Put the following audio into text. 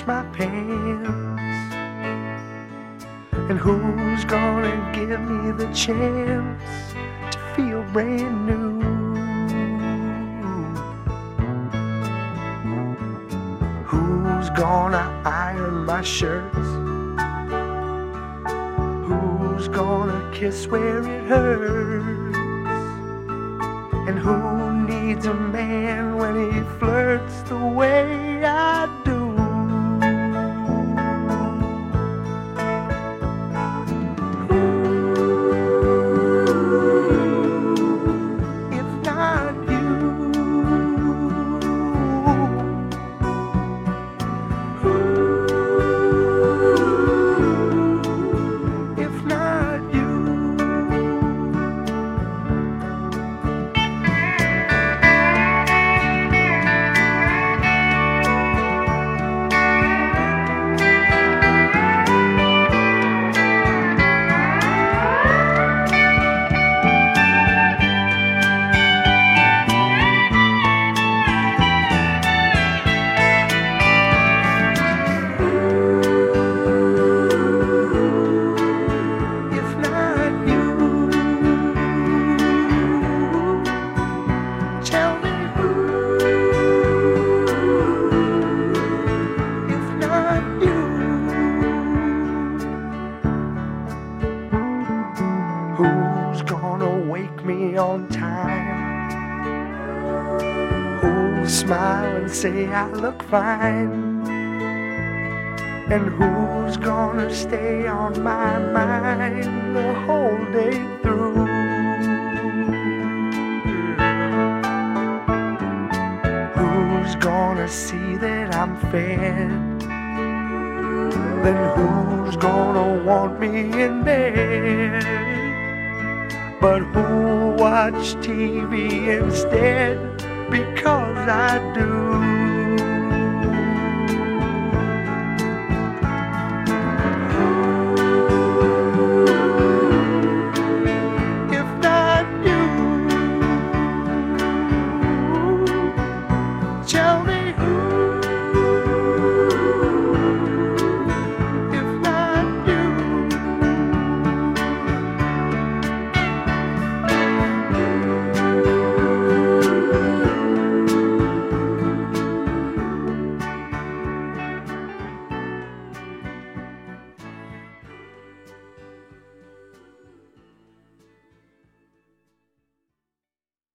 my pants? And who's gonna give me the chance to feel brand new? Who's gonna iron my shirts? Who's gonna kiss where it hurts? And who needs a man when he flirts the way I do? If not you, if not you. Who's gonna wake me on time? Who'll smile and say I look fine? And who's gonna stay on my mind the whole day through? Who's gonna see that I'm fed? Then who's gonna want me in bed? But who'll watch TV instead because I do?